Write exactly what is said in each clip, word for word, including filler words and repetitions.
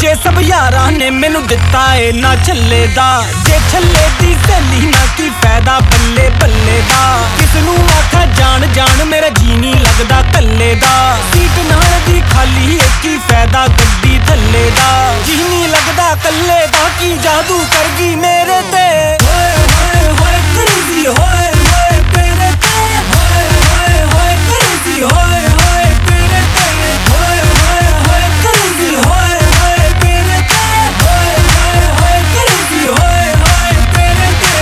ये सब यारा ने मैनू दिता है ना छल्ले दा। जे छल्ले दी सहेली ना की फायदा बल्ले बल्ले दा। किसनू आखा जान जान मेरा जी नहीं लगदा कल्ले दा। सीट नाल दी खाली एक ही फायदा गड्डी थल्ले दा। जी नहीं लगदा कल्ले दा की जादू कर गई मेरे ते। होए होए होए क्रेजी होए होए तेरे ते। होए होए होए क्रेजी होए होए तेरे ते। होए होए होए क्रेजी होए होए तेरे ते। होए होए होए क्रेजी होए होए तेरे ते।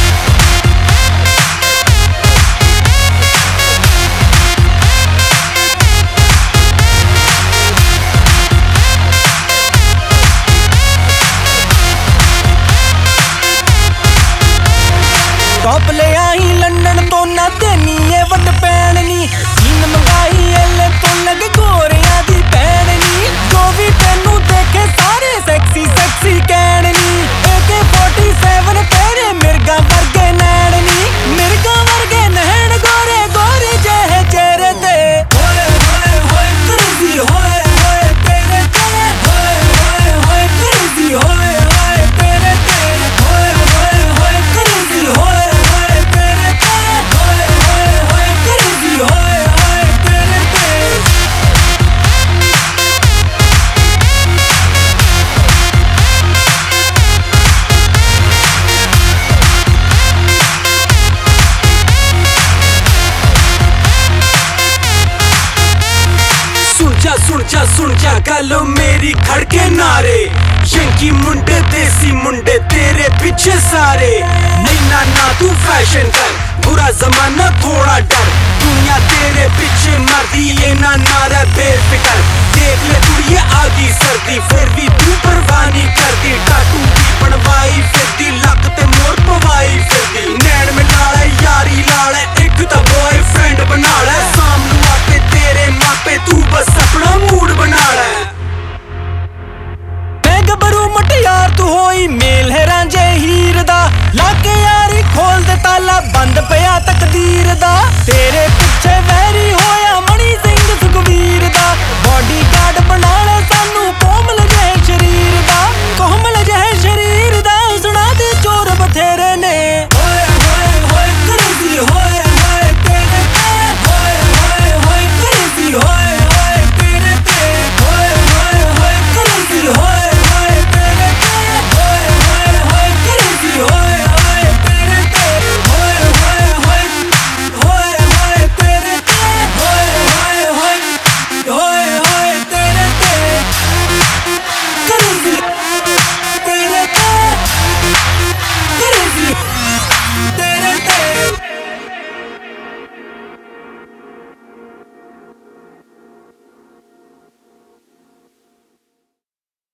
टॉप ले आई लंदन तो ना देनी है वट पैन नी। जीन मंगाई एले तो लग गोरियां दी पैन नी। जो भी तेनू देखे सारे सेक्सी सेक्सी कहन नी। ए के फोर्टी सेवन तेरे मिर्गा वर्गे नैन नी। मिर्गा वर्गे नैन गोरे गोरे जह चेहरे ते। होए होए होए क्रेजी होए होए तेरे ते। होए होए होए क्रेजी होए होए तेरे ते। होए होए होए क्रेजी होए होए तेरे ते। होए होए होए क्रेजी होए होए तेरे ते। सुन जा सुन जा सुन जा गल मेरी खड़के नारे। यंकी मुंडे देसी मुंडे तेरे पीछे सारे। नहीं ना ना तू फैशन कर बुरा जमाना थोड़ा डर। दुनिया तेरे पीछे मरदी ये ना नारा बेफिकर। देख ले तू ये आगी सर्दी फिर भी तू परवाह नहीं कर।